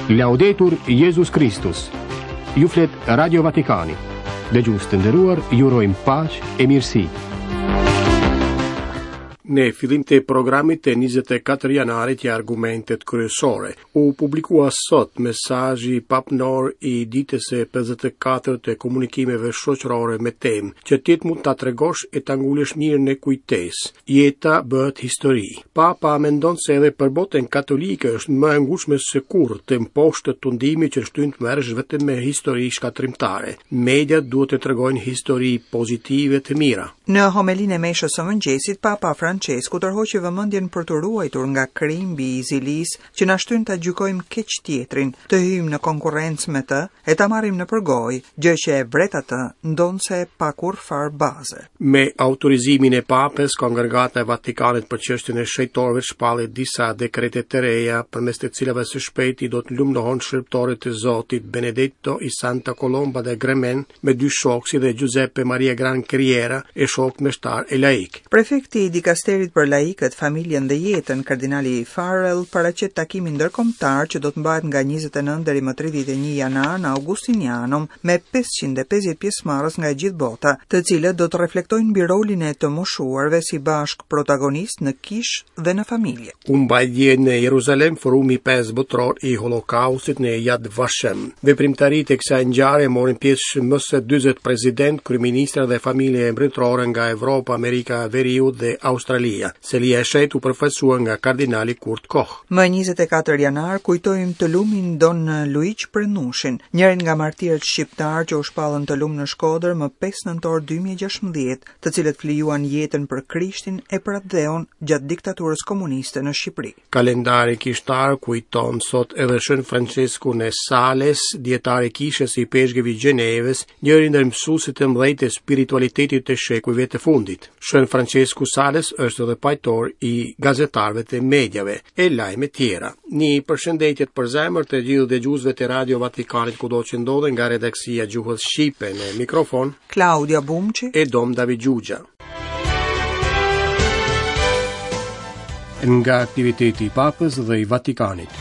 Laudetur Jesus Christus. Ju flet Radio Vatikani. Dëgjues të nderuar, ju urojmë paqë e mirësi. Në fillim të programit të 24 janarit i argumentet kryesore, u publikua sot mesazhi papnor i ditës së 54 të komunikimeve shoqërore me temë që ti mund ta tregosh e ta ngulësh mirë në kujtesë. Jeta bëhet histori. Papa mendon se edhe për botën katolike është më e ngushme se kurrë të mposhtë tundimi që shtyn të merresh vetëm me histori shkatrimtare. Mediat duhet të tregojnë histori pozitive të mira. Në homelinë e meshës së mëngjesit, Papa Francesku tërhoqi vëmendjen për të ruajtur nga krimbi i zilis që na shtyn ta gjykojmë keq tjetrin, të hyjmë në konkurrencë me të e ta marrim në përgojë, gjë që e vret atë ndonse pa kurrfar baze. Me autorizimin e Papës, Kongregata e Vatikanit për çështjen e shëjtorëve shpalli disa dekrete të reja, përmes të cilave së shpejti do të lumënohen shërbëtorët e Zotit Benedetto i Santa Colomba de Gremen me dy shokë dhe Giuseppe Maria Gran Criera e shok meshtar e laik. Prefekti i dikasterit për laikët, familjen dhe jetën, kardinali Farrell, paraqet takimin ndërkombëtar që do të mbahet nga 29 deri më 31 janar në Augustinianum me 550 pjesëmarrës nga e gjithë bota, të cilët do të reflektojnë mbi rolin e të moshuarve si bashk protagonist në kishë dhe në familje. U mbajtje në Jeruzalem forumi 5 botror i Holokaustit në Yad Vashem. Veprimtaritë e kësaj ngjarje morin pjesë më së 40 president, kryeministra dhe familje mbretërore nga Evropa, Amerika Veriut dhe Australia. Selia e shet u përfaqësua nga kardinali Kurt Koch. Më 24 janar kujtojmë të lumin Don Luiç Prenushin, njërin nga martirët shqiptar që u shpallën të lum në Shkodër më 5 nëntor 2016, të cilët flijuan jetën për Krishtin e për atdheun gjatë diktaturës komuniste në Shqipëri. Kalendari kishtar kujton sot edhe Shën Francesku në Sales, dietari kishës i peshqve Gjeneves, njëri ndër mësuesit e mëdhenj të spiritualitetit të shekujve të fundit. Shën Francesku Sales është edhe pajtor i gazetarëve të mediave e lajme tjera. Një përshëndetje për zemër të gjithë dëgjuesve të Radio Vatikanit kudo që ndodhen nga redaksia Gjuhës Shqipe, në mikrofon Claudia Bumçi e Dom David Gjugja. Nga aktiviteti i Papës dhe i Vatikanit.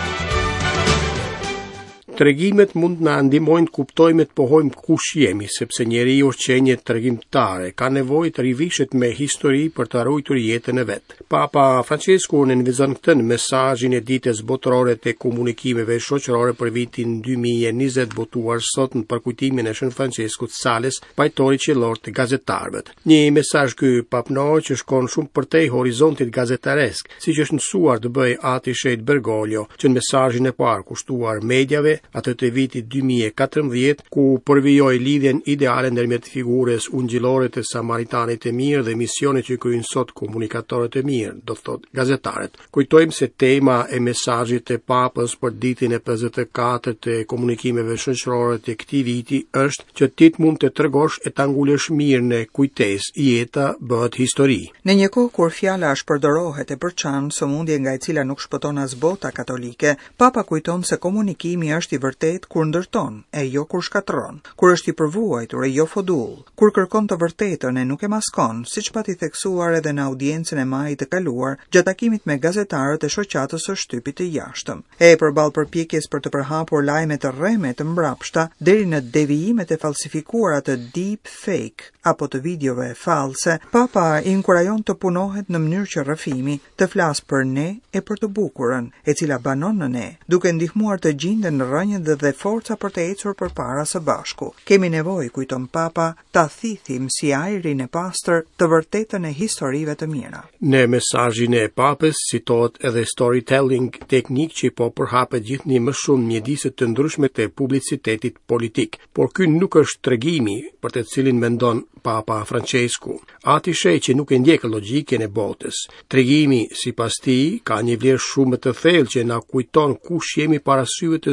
Tregimet mund na ndihmojnë të kuptojmë të pohojmë kush jemi, sepse njeriu është qenie tregimtare, ka nevojë të rivishet me histori për të ruajtur jetën e vet. Papa Francesku nënvizon këtë në mesazhin e ditës botërore të komunikimeve shoqërore për vitin 2020, botuar sot në përkujtimin e Shën Franceskut Sales, pajtori qellor të gazetarëve. Një mesazh ky papnor që shkon shumë përtej horizontit gazetaresk, siç është mësuar të bëj Ati Shejt Bergoglio, që në mesazhin e parë kushtuar mediave atë të vitit 2014, ku përvijoi lidhjen ideale ndërmjet figurës ungjillore të samaritanit të mirë dhe misionit që kryejnë sot komunikatorët e mirë, do të thotë gazetarët. Kujtojmë se tema e mesazhit të Papës për ditën e 54 të komunikimeve shoqërore të këtij viti është që ti mund të tregosh e ta ngulësh mirë në kujtesë, jeta bëhet histori. Në një kohë kur fjala shpërdorohet e përçan sëmundje nga e cila nuk shpëton as bota katolike, Papa kujton se komunikimi është i vërtet kur ndërton, e jo kur shkatron, kur është i përvuajtur e jo fodull, kur kërkon të vërtetën e nuk e maskon, siç pati theksuar edhe në audiencën e majit të kaluar gjatë takimit me gazetarët e shoqatës së shtypit të jashtëm. E përballë përpjekjes për të përhapur lajme të rreme të mbrapshta deri në devijimet e falsifikuara të deep fake apo të videove false, Papa inkurajon të punohet në mënyrë që rrëfimi të flas për ne e për të bukurën, e cila banon në ne, duke ndihmuar të gjenden në rënjët dhe forca për të ecur përpara së bashku. Kemi nevojë, kujton Papa, ta thithim si ajrin e pastër të vërtetën e historive të mira. Në mesazhin e Papës citohet edhe storytelling, teknik që po përhapet gjithnjë më shumë mjedise të ndryshme të publicitetit politik. Por ky nuk është tregimi për të cilin mendon Papa Francesku. Ati shej që nuk e ndjek logjikën e botës. Tregimi sipas tij ka një vlerë shumë të thellë që na kujton kush jemi para syve të Zotit.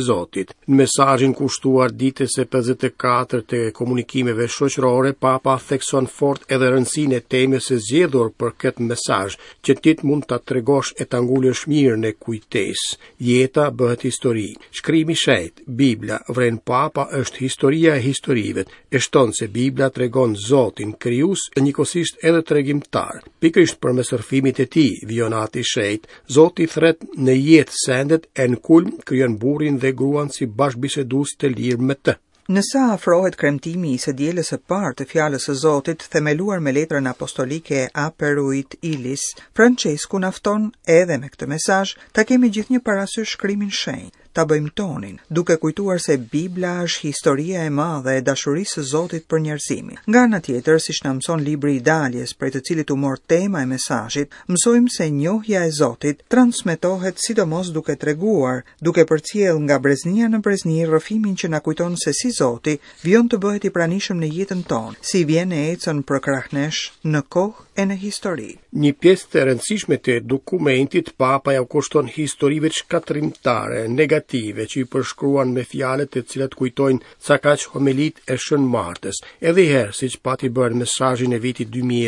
Zotit. Në mesazhin kushtuar ditës së 54 të komunikimeve shoqërore, Papa thekson fort edhe rëndësinë e temës së zgjedhur për këtë mesazh, që ti mund ta tregosh e ta ngulësh mirë në kujtesë. Jeta bëhet histori. Shkrimi i shenjtë, Bibla, vren Papa, është historia e historive. E shton se Bibla tregon Zotin krijues e njëkohësisht edhe tregimtar. Pikërisht përmes rrëfimit e tij, vionati i shenjtë, Zoti thret në jetë sendet e në kulm krijon burrin dhe gruan si bashkëbisedues të lirë me të. Nësa afrohet kremtimi i së dielës së parë të fjalës së Zotit, themeluar me letrën apostolike Aperuit Ilis, Francesku na fton edhe me këtë mesazh ta kemi gjithnjë parasysh shkrimin shenjtë. Ta bëjmë tonin, duke kujtuar se Bibla është historia e madhe e dashurisë së Zotit për njerëzimin. Nga ana tjetër, siç na mëson libri i Daljes, prej të cilit u mor tema e mesazhit, mësojmë se njohja e Zotit transmetohet sidomos duke treguar, duke përcjell nga breznia në brezni rrëfimin që na kujton se si Zoti vjen të bëhet i pranishëm në jetën tonë, si vjen e ecën për krah nesh në kohë e në histori. Një pjesë të rëndësishme të dokumentit, Papa ja kushton historive shkatrimtare, negative, që i përshkruan me fjalët të cilat kujtojnë sa kaq homilit e Shën Martës. Edhe herë, siç pati bërë mesazhin e vitit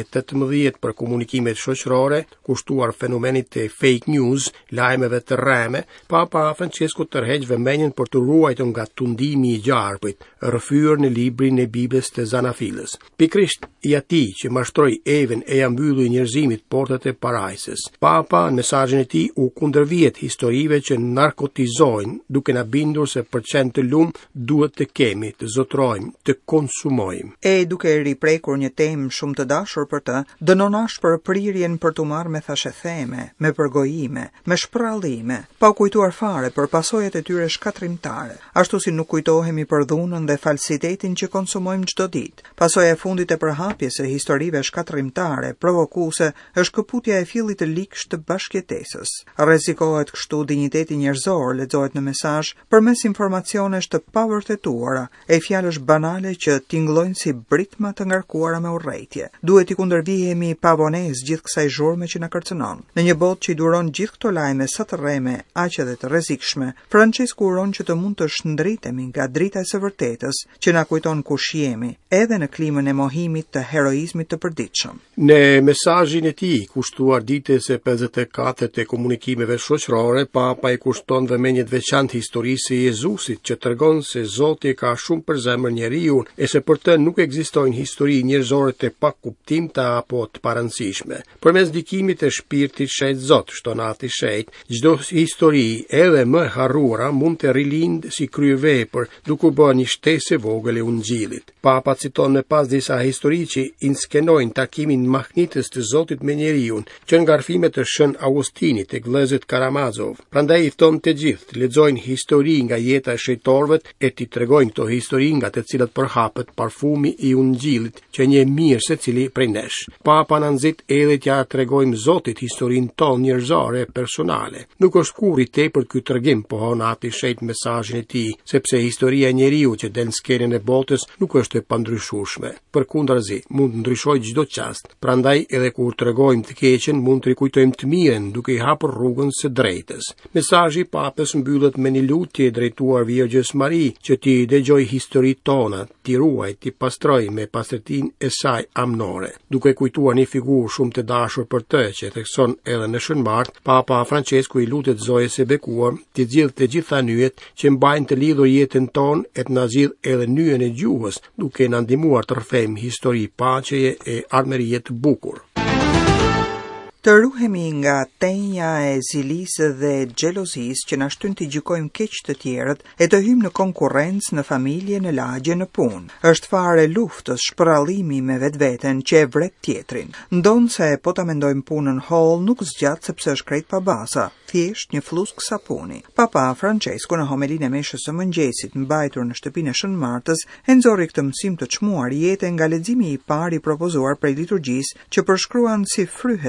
2018 për komunikimet shoqërore, kushtuar fenomenit të fake news, lajmeve të rreme, Papa Francesku tërheq vëmendjen për të ruajtur nga tundimi i gjarpit, rrëfyer në librin e Biblës të Zanafilës. Pikrisht i atij që mashtroi Evën e ja mbyllui njerëzimit portat e parajsës. Papa në mesazhin e tij u kundërvjet historive që narkotizojnë, duke na bindur se për qenë të lumë duhet të kemi, të zotrojmë, të konsumojmë. E duke riprekur një temë shumë të dashur për të, dënonash për prirjen për t'u marrë me thashetheme, me përgojime, me shprallime, pa u kujtuar fare për pasojat e tyre shkatrimtare, ashtu si nuk kujtohemi për dhunën dhe falsitetin që konsumojmë çdo ditë. Pasoja e fundit e përhapjes së historive shkatrimtare, provokuese, është këputja e fillit të liksh të bashkëjetesës. Rrezikohet kështu dinjiteti njerëzor, lexohet në mesazh, përmes informacionesh të pavërtetuara, e fjalësh banale që tingëllojnë si britma të ngarkuara me urrëtie. Duhet i kundërvihemi pavonesë gjithë kësaj zhurme që na kërcënon. Në një botë që i duron gjithë këto lajme sa të rreme, aq edhe të rrezikshme, Francesku uron që të mund të shndritemi nga drita e së vërtetës, që na kujton kush jemi, edhe në klimën e mohimit të heroizmit të përditshëm. Në mesazhin e tij, kushtuar ditës së 54 të komunikimeve shoqërore, Papa i kushton vëmendje të veçantë historisë së Jezusit, që tregon se Zoti ka shumë për zemër njeriu e se për të nuk ekzistojnë histori njerëzore të pakuptimta apo të parancishme. Përmes ndikimit të shpirtit shenjtë Zot, shtonati shenjtë, çdo histori, edhe më e harruara, mund të rilind si kryevepër, duke bërë një shtesë e vogël e Ungjillit. Papa citon me pas disa histori që inskenojnë takimin mahnitës të Zotit me njeriu, që nga rrëfimet të Shën Augustinit e vëllezërit Karamazov. Prandaj i fton të gjithë të lexojnë histori nga jeta e shejtorëve e t'i tregojnë këto histori nga të cilat përhapet parfumi i Ungjillit, që një mirë secili prej nesh. Papa na nxit edhe t'ja tregojmë Zotit historinë tonë njerëzore personale. Nuk është kurrë i tepër ky tregim, pohon ati shenjtë mesazhin e tij, sepse historia e njeriu që del në skenën e botës nuk është e pandryshueshme. Përkundazi, mund të ndryshojë çdo çast. Prandaj edhe kur tregojmë të keqen, mund të rikujtojmë të mirën, duke i hapur rrugën së drejtës. Mesazhi i Papës mbyllet me një lutje drejtuar Virgjës Mari, që ti dëgjoj historitë tona, ti ruaj, ti pastroj me pastërtinë e saj amnore. Duke kujtuar një figurë shumë të dashur për të, që thekson edhe në Shën Martë, Papa Francesku i lutet Zojës së bekuar të zgjidhë të gjitha nyjet që mbajnë të lidhur jetën tonë e të na zgjidhë edhe nyjen e gjuhës, duke na ndihmuar të rrëfejmë histori paqeje e armërie të bukur. Të ruhemi nga tenja e zilisë dhe xhelozisë që na shtyn të gjykojmë keq të tjerët e të hymë në konkurrencë në familje, në lagje, në punë. Është fare luftës, shpërallimi me vetveten që e vret tjetrin. Ndonë se po ta mendojmë punën holl nuk zgjat sepse është krejt pa baza, thjesht një flusk sapuni. Papa Francesku në homilinë e meshës së mëngjesit mbajtur në shtëpinë e Shën Martës e nxorri këtë mësim të çmuar jetë nga leximi i parë i propozuar prej liturgjisë që përshkruan si fryhet xhelozia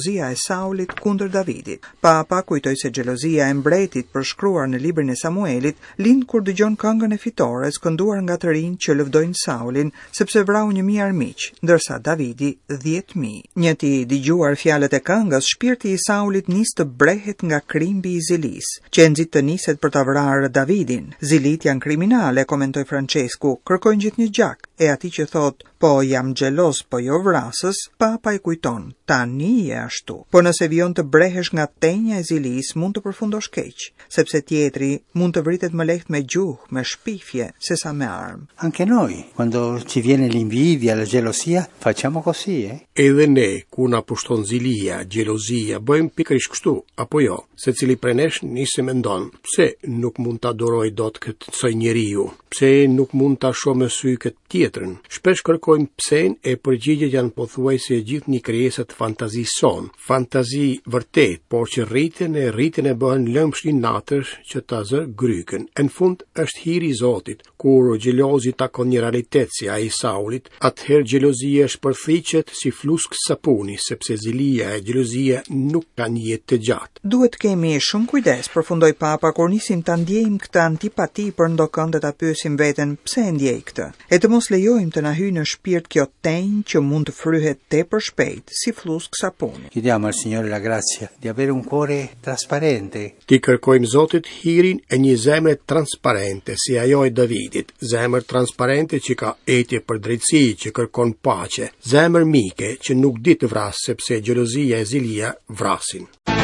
xhelozia e Saulit kundër Davidit. Papa kujtoi se xhelozia e mbretit përshkruar në librin e Samuelit lind kur dëgjon këngën e fitores kënduar nga të rinj që lëvdojnë Saulin, sepse vrau 1000 armiq, ndërsa Davidi 10.000. Njëti dëgjuar fjalët e këngës, shpirti i Saulit nis të brehet nga krimbi i Zilis, që nxit të niset për ta vrarë Davidin. Zilit janë kriminale, komentoi Francesku, kërkojnë gjithnjë gjak, e ati që thot, po jam xhelos, po jo vrasës, Papa i kujton, tani e ashtu. Po nëse vijon të brehesh nga tenja e Zilis, mund të përfundosh keq, sepse tjetri mund të vritet më lehtë me gjuhë, me shpifje, sesa me armë. Anche noi, quando ci viene l'invidia, la gelosia, facciamo così, Edhe ne, ku na pushton zilia, gjelozia, bëjmë pikërisht kështu, apo jo? Secili prej nesh nisi mendon, pse nuk mund ta adoroj dot këtë soi njeriu? Pse nuk mund ta shoh me sy këtë tjetrën? Shpesh kërkojmë psen e përgjigjet janë pothuajse gjithnjë krijesat fantazisë son. Fantazi vërtet, por që rriten e bëhen lëmsh i natësh që ta zë grykën. Në fund është hiri i Zotit, kur xhelozi takon një realitet si ai Saulit, atëherë xhelozia shpërfiqet si flusk sapuni, sepse zilia e xhelozia nuk kanë jetë të gjatë. Duhet kemi shumë kujdes, përfundoi Papa, kur nisim ta ndjejmë këtë antipati për ndokën dhe ta pyesim veten pse e ndjej këtë. E të mos lejojmë të na hyjë në shpirt kjo tenj që mund të fryhet tepër shpejt, si flusk sapuni. Chiediamo al Signore la grazia di avere un cuore trasparente. Ti kërkojmë Zotit hirin e një zemre transparente, si ajo e Davidit, zemër transparente që ka etje për drejtësi, që kërkon paqe, zemër mike që nuk di të vras sepse xhelozia e zilia vrasin.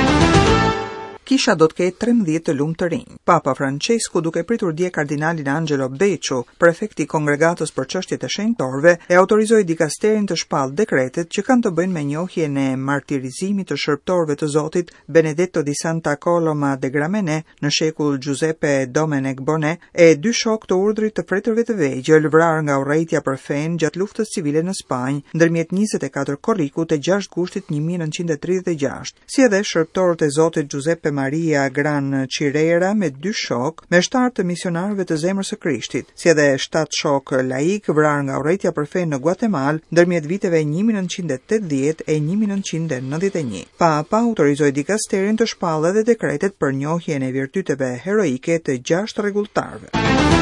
Kisha do të ketë 13 të lumë të rinj. Papa Francesku, duke pritur dje kardinalin Angelo Becciu, prefekti i Kongregatës për çështjet e shenjtorëve, e autorizoi dikasterin të shpallë dekretet që kanë të bëjnë me njohjen e martirizimit të shërptorëve të Zotit Benedetto di Santa Coloma de Gramenet në shekull Giuseppe Domenech Bonnet e 2 shok të urdhrit të fretërve të vegjël vrarë nga urrejtja për fen gjatë luftës civile në Spanjë ndërmjet 24 korrikut e 6 gushtit 1936, si edhe shërptorët e Zotit Giuseppe Maria Gran Cirera me 2 shok, me 7 të misionarëve të Zemrës së Krishtit, si edhe 7 shok laik vrarë nga urrejtja për fen në Guatemala ndërmjet viteve 1980 e 1991. Papa autorizoi dikasterin të shpallë edhe dekretet për njohjen e virtyteve heroike të 6 rregulltarëve.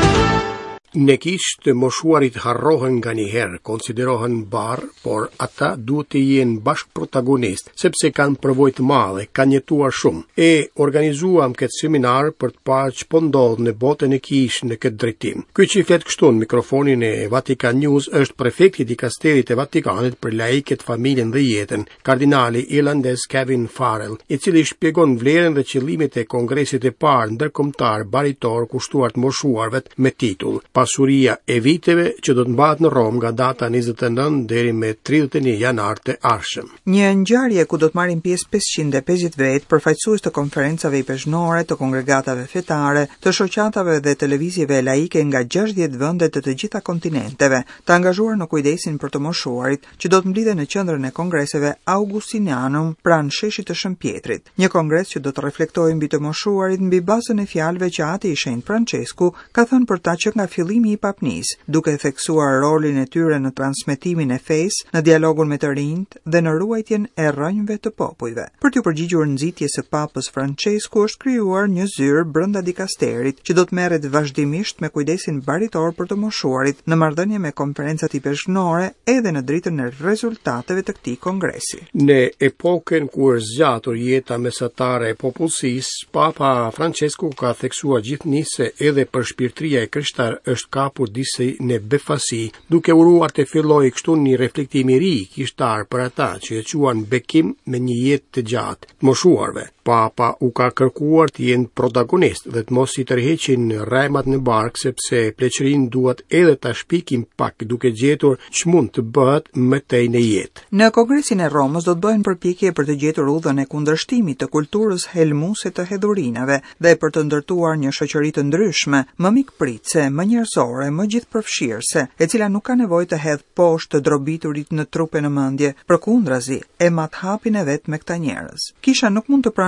Ne kishë të moshuarit harrohen nga njëherë, konsiderohen barë, por ata duhet të jenë bashk protagonist, sepse kanë përvojë të madhe, kanë jetuar shumë. E organizuam këtë seminar për të parë ç'po ndodh në botën e kishë në këtë drejtim. Ky që flet kështu në mikrofonin e Vatican News është prefekti i dikasterit të Vatikanit për laiket, familjen dhe jetën, kardinali irlandez Kevin Farrell, i cili shpjegon vlerën dhe qëllimet e kongresit e parë ndërkombëtar baritor kushtuar të moshuarve me titull Pasuria e viteve që do të mbahet në Rom nga data 29 deri me 31 janar të ardhshëm. Një ngjarje ku do të marrin pjesë 550 vetë, përfaqësues të konferencave i peshnorë, të kongregatave fetare, të shoqatave dhe televizjeve laike nga 60 vende të të gjitha kontinenteve, të angazhuar në kujdesin për të moshuarit, që do të mblidhen në qendrën e kongreseve Augustinianum pranë sheshit të Shëmpjetrit. Një kongres që do të reflektojë mbi të moshuarit mbi bazën e fjalëve që Ati i Shenjtë Francesku ka thënë për ta që nga fillimi i papnis, duke theksuar rolin e tyre në transmetimin e fesë, në dialogun me të rinjt dhe në ruajtjen e rrënjve të popujve. Për t'u përgjigjur nxitjes së Papës Francesku është krijuar një zyrë brenda dikasterit që do të merret vazhdimisht me kujdesin baritor për të moshuarit në marrëdhënie me konferencat i peshnorë edhe në dritën e rezultateve të këtij kongresi. Në epokën kur zgjatur jeta mesatare e popullsisë, Papa Francesku ka theksuar gjithnjë se edhe për shpirtëria e krishtar është kapur disi në befasi, duke uruar të filloj kështu një reflektim i ri kishtar për ata që e quan bekim me një jetë të gjatë të moshuarve. Papa u ka kërkuar të jenë protagonist dhe të mos i tërheqin rrejmat në bark, sepse pleqërinë duhet edhe ta shpikim pak duke gjetur ç'mund të bëhet më tej në jetë. Në Kongresin e Romës do të bëhen përpjekje për të gjetur udhën e kundërshtimit të kulturës helmuse të hedhurinave dhe për të ndërtuar një shoqëri të ndryshme, më mikpritse, më njerëzore, më gjithëpërfshirëse, e cila nuk ka nevojë të hedh poshtë të drobiturit në trupe në mendje, përkundrazi, e mat hapin e vet me këta njerëz. Kisha nuk mund të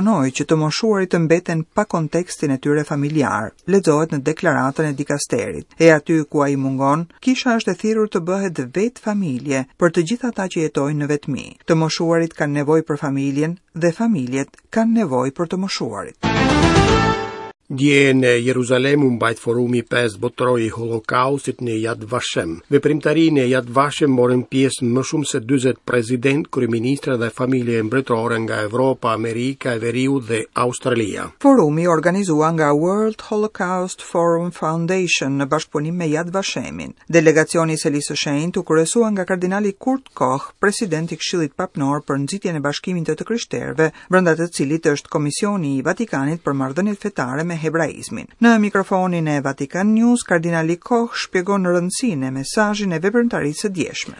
pranoj që të moshuarit të mbeten pa kontekstin e tyre familjar, lexohet në deklaratën e dikasterit. E aty ku ai mungon, kisha është e thirrur të bëhet vetë familje për të gjithë ata që jetojnë në vetmi. Të moshuarit kanë nevojë për familjen dhe familjet kanë nevojë për të moshuarit. Dje në Jeruzalem u mbajt forumi 5 botëror i Holokaustit në Yad Vashem. Veprimtarinë e Yad Vashem morën pjesë më shumë se 40 prezident, kryeministra dhe familje mbretërore nga Evropa, Amerika e Veriut dhe Australia. Forumi organizua nga World Holocaust Forum Foundation në bashkëpunim me Yad Vashemin. Delegacioni i Selisë së Shenjtë u kryesua nga kardinali Kurt Koch, presidenti i Këshillit Papnor për nxitjen e bashkimit të krishterëve, brenda të cilit është Komisioni i Vatikanit për marrëdhëniet fetare me hebraizmin. Në mikrofonin e Vatikan News, kardinali Koch shpjegon rëndësinë e mesazhin e veprimtarisë së djeshme.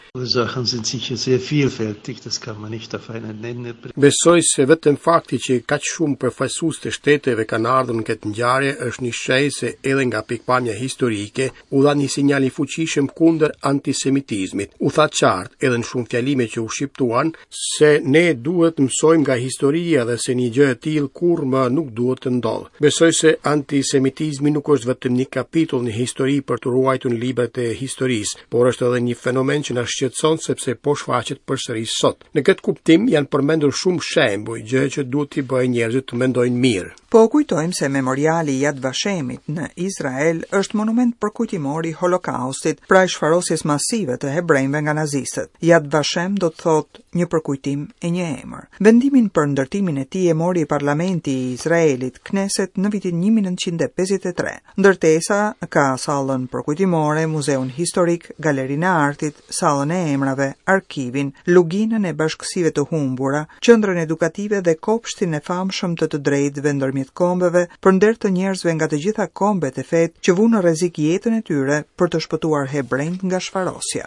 Besoj se vetëm fakti që kaq shumë përfaqësues të shteteve kanë ardhur në këtë ngjarje është një shenjë se edhe nga pikpamja historike u dha një sinjal i fuqishëm kundër antisemitizmit. U tha qartë edhe në shumë fjalime që u shqiptuan se ne duhet mësojmë nga historia dhe se një gjë e tillë kurrë më nuk duhet të ndodhë. Besoj se antisemitizmi nuk është vetëm një kapitull në histori për të ruajtur në librat e historisë, por është edhe një fenomen që na shqetëson sepse po shfaqet përsëri sot. Në këtë kuptim janë përmendur shumë shembuj, gjë që duhet t'i bëjë njerëzit të mendojnë mirë. Po kujtojmë se memoriali i Yad Vashemit në Izrael është monument përkujtimor i Holokaustit, pra shfarosjes masive të hebrejve nga nazistët. Yad Vashem do të thotë një përkujtim e një emër. Vendimin për ndërtimin e tij e mori Parlamenti i Izraelit, Knesset, në vitin 1953. Ndërtesa ka sallën përkujtimore, muzeun historik, galerinë e artit, sallën e emrave, arkivin, luginën e bashkësive të humbura, qendrën edukative dhe kopshtin e famshëm të drejtëve ndërmjet kombeve për nder të njerëzve nga të gjitha kombet e fetë që vunë në rrezik jetën e tyre për të shpëtuar hebrejt nga shfarosja.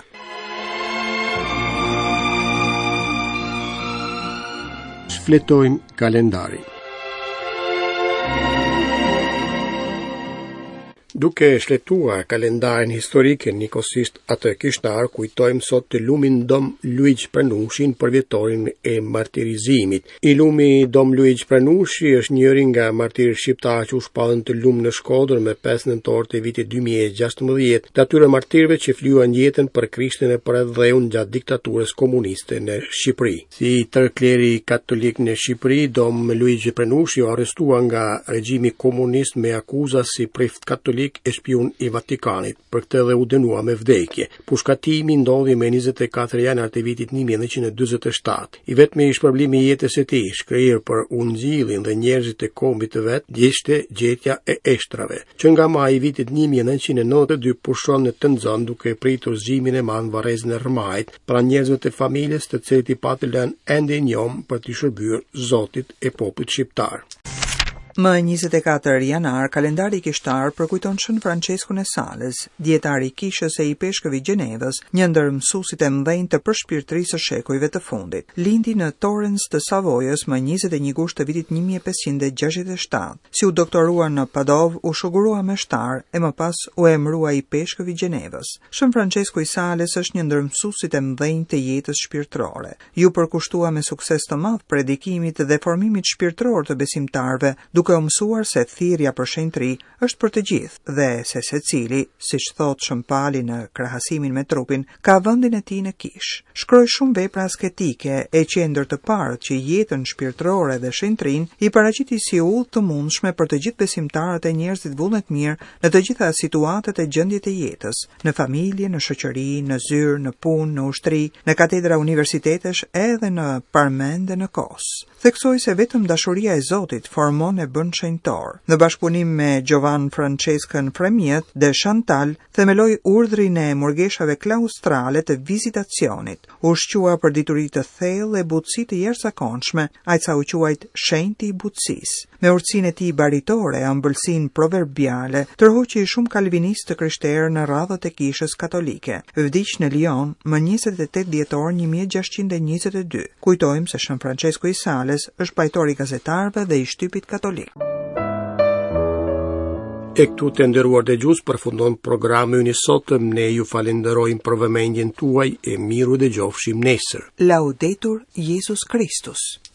Shfletojmë kalendarin. Duke shletuar kalendarin historik e nikosisht atë kishtar, kujtojmë sot të lumin Dom Luigi Pranushin për vjetorin e martirizimit. I lumi Dom Luigi Pranushi është njëri nga martirët shqiptar që u shpallën të lumë në Shkodër me 5 nëntor të vitit 2016, të atyre martirëve që fluan jetën për Krishtin e për edheun gjatë diktaturës komuniste në Shqipëri. Si tërë kleri katolik në Shqipëri, Dom Luigi Pranushi u arrestua nga regjimi komunist me akuza si prift katolik e shpion i Vatikanit, për këtë dhe u dënua me vdekje. Pushkatimi ndodhi me 24 janar të vitit 1947. I vetmi shpërblimi i jetës së tij, shkrirë për ungjillin dhe njerëzit e kombit të vet, ishte gjetja e eshtrave, që nga maji i vitit 1992 pushon në Tënzon duke pritur zgjimin e madh varrezën e Rmajit, pra njerëzve të familjes të cilët i patë lënë ende njom për të shërbyer Zotit e popullit shqiptar. Më 24 janar, kalendari kishtar përkujton Shën Franceskun e Sales, dietari i kishës e i peshkëve Gjenevës, një ndër mësuesit e mëdhenj të përshpirtërisë së shekujve të fundit. Lindi në Torrens të Savojës më 21 gusht të vitit 1567. Si u doktorua në Padov, u shogurua me shtar e më pas u emërua i peshkëve Gjenevës. Shën Francesku i Sales është një ndër mësuesit e mëdhenj të jetës shpirtërore. Ju përkushtua me sukses të madh predikimit dhe formimit shpirtëror të besimtarëve, duke u mësuar se thirrja për shenjtëri është për të gjithë dhe se secili, siç thot Shëmpali në krahasimin me trupin, ka vendin e tij në kish. Shkroi shumë vepra asketike e qendër të parët që jetën shpirtërore dhe shenjtërin i paraqiti si udhë të mundshme për të gjithë besimtarët e njerëzit vullnetmirë në të gjitha situatat e gjendjet e jetës, në familje, në shoqëri, në zyrë, në punë, në ushtri, në katedra universitetesh edhe në parmend dhe në kos. Theksoi se vetëm dashuria e Zotit formon e bën shenjtor. Në bashkëpunim me Giovan Franceskën Fremjet dhe Chantal, themeloi urdhrin e murgeshave klaustrale të vizitacionit. U shqua për dituri të thellë e butësi të jashtëzakonshme, ai sa u quajt shenjti i butësisë. Me urtësinë e tij baritore, ëmbëlsinë proverbiale, tërhoqi shumë kalvinistë të krishterë në radhët e kishës katolike. Vdiq në Lyon më 28 dhjetor 1622. Kujtojmë se Shën Francesku i Sales është pajtori i gazetarëve dhe i shtypit katolik. E këtu të nderuar dëgjues, përfundon programi i sotëm. Ne ju falenderojmë për vëmendjen tuaj e miru dëgjofshim nesër. Laudetur Jesus Christus.